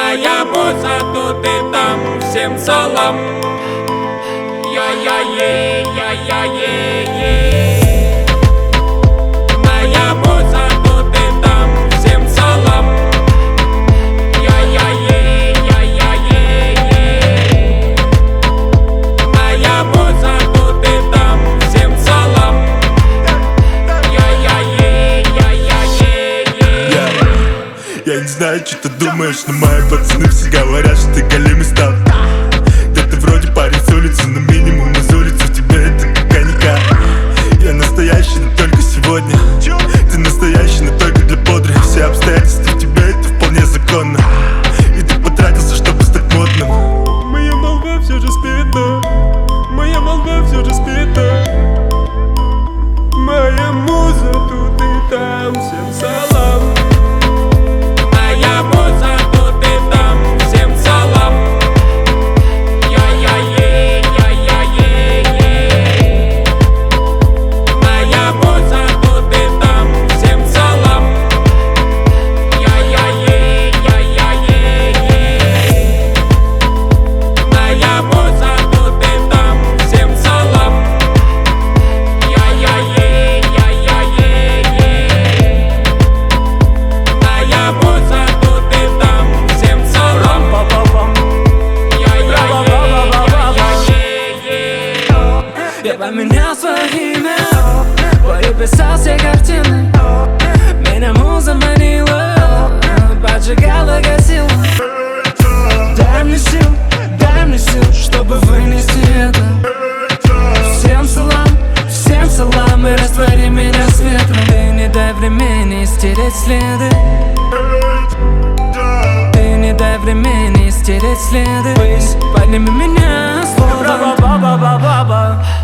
Моя муза тут и там, всем салам. Я-я-ей, я-я-ей-ей. Моя муза тут и там, всем салам. Я-я-ей, я-я-ей-ей. Моя муза тут и там, всем салам. Я-я-ей, я-я-ей-ей. Я не знаю, что ты думаешь, но мои пацаны все говорят, что ты голимый стал. Да ты вроде парень с улицы, но минимум из улицы в тебе это коньяка. Я настоящий, но только сегодня. Ты настоящий, но только для бодрых. Все обстоятельства в тебе это вполне законно. И ты потратился, чтобы стать модным. Моя молва все же спит, моя молва все же спит. Моя муза тут и там, всем салам. Моя муза тут и там, всем салам. Я-я-ей, я-я-ей-ей. Моя муза тут и там, всем салам. Я-я-ей, я-я-ей-ей. Моя муза тут и там, всем салам. Я-я-ей, я-я-ей-ей. Моя муза тут и там, всем салам. Я поменял свое имя, переписал все картины. Меня муза манила, поджигала, гасила. Дай мне сил, чтобы вынести это. Всем салам, и раствори меня светом. Ты не дай времени стереть следы. Ты не дай времени стереть следы. Подними меня снова.